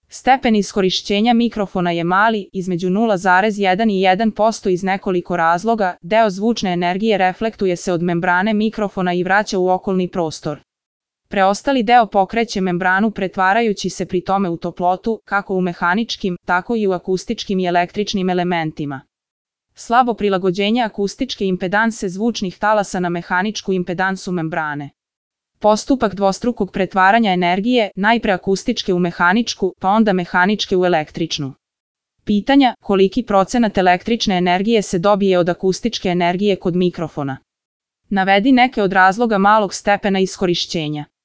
Stepen iskorišćenja mikrofona je mali, između 0,1 i 1% iz nekoliko razloga. Deo zvučne energije reflektuje se od membrane mikrofona i vraća u okolni prostor. Preostali deo pokreće membranu pretvarajući se pri tome u toplotu, kako u mehaničkim, tako i u akustičkim i električnim elementima. Slabo prilagođenje akustičke impedanse zvučnih talasa na mehaničku impedansu membrane. Postupak dvostrukog pretvaranja energije, najpre akustičke u mehaničku, pa onda mehaničke u električnu. Pitanja: koliki procenat električne energije se dobije od akustičke energije kod mikrofona? Navedi neke od razloga malog stepena iskorišćenja.